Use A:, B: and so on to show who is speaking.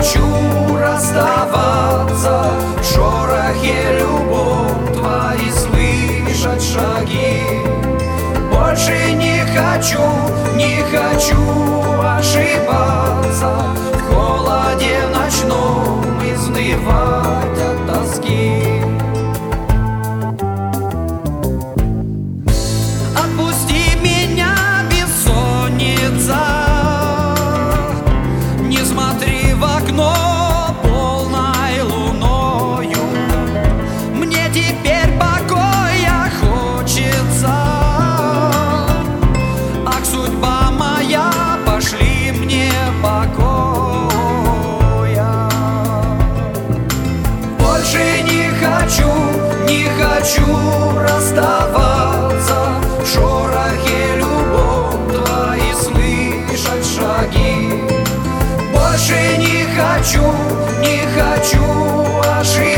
A: хочу расставаться, в шорохе любовь твои слышать шаги. Больше не хочу ошибаться, в холоде ночном изнывать от тоски. Отпусти меня, бессонница, не смотри в окно полной луною. Мне теперь покоя хочется, ах, судьба моя, пошли мне покоя. Больше не хочу расставаться, в шорохе любовь твои слышать шаги. Больше не хочу ошибаться,